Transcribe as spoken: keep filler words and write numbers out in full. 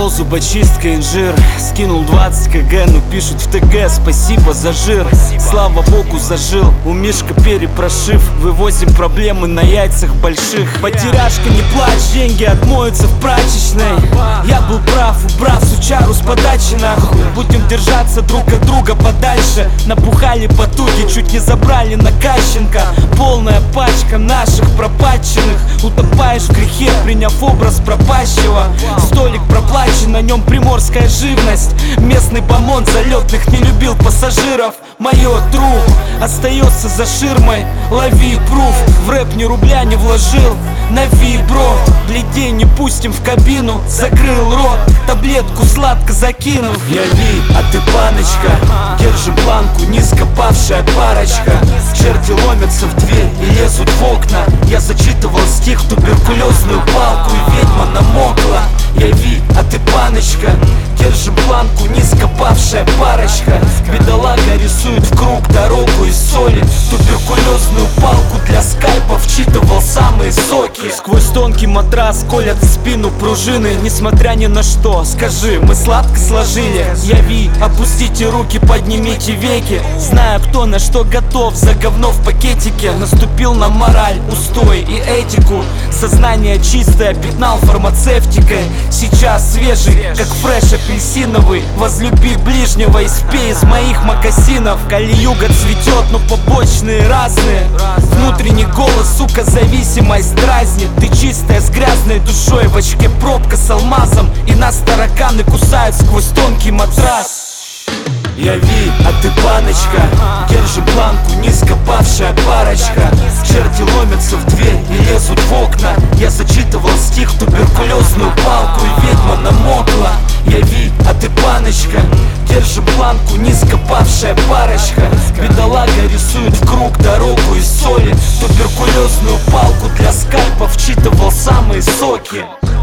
Прокол, зубочистка, инжир. Скинул двадцать кг, ну пишут в ТГ: спасибо за жир. Слава богу, зажил. У Мишка перепрошив. Вывозим проблемы на яйцах больших. Потеряшка, не плачь, деньги отмоются в прачечной. Я был прав, убрав сучару с подачи нахуй. Будем держаться друг от друга подальше. Набухали потуги, чуть не забрали на Кащенко. Полная пачка наших пропаченных. Утопаешь в грехе, приняв образ пропащего. Столик проплачен, на нем приморская живность. Местный бомонд залетных не любил пассажиров. Мое тру остается за ширмой. Лови пруф, в рэп ни рубля не вложил. На вибро, бледей не пустим в кабину. Закрыл рот, таблетку сладко закинув. Я Ви, а ты баночка. Держи планку, низко павшая парочка. Черти ломятся в дверь и лезут в окна. Я зачитывал стих, туберкулезную палку, и ведьма намокла. Я Ви, а ты баночка. Держи планку, низко павшая парочка. Бедолага рисует в круг дорогу из соли. Туберкулезную палку для скайпа вчитывал самые соки. Сквозь тонкий матрас колят в спину пружины. Несмотря ни на что, скажи, мы сладко сложили. Я Ви, опустите руки, поднимите веки. Знаю, кто на что готов, за говно в пакетике. Наступил на мораль, устой и этику. Сознание чистое, пятнал фармацевтикой. Сейчас свежий, как фреш апельсиновый. Возлюби ближнего и спей из моих мокасинов. Калиюга цветет, но побочные разные. Внутренний голос, сука, зависимость дразнит. Ты чистая с грязной душой, в очке пробка с алмазом. И нас тараканы кусают сквозь тонкий матрас. Я Ви, а ты баночка. Держи планку, низко павшая парочка. Черти ломятся в дверь и лезут в окна. Я зачитывал стих, туберкулезную палку, и ведьма намокла. Я Ви, а ты баночка. Держи планку, низко павшая парочка. Бедолага рисует в круг дорогу из соли. Туберкулезную палку для скальпа вчитывал самые соки.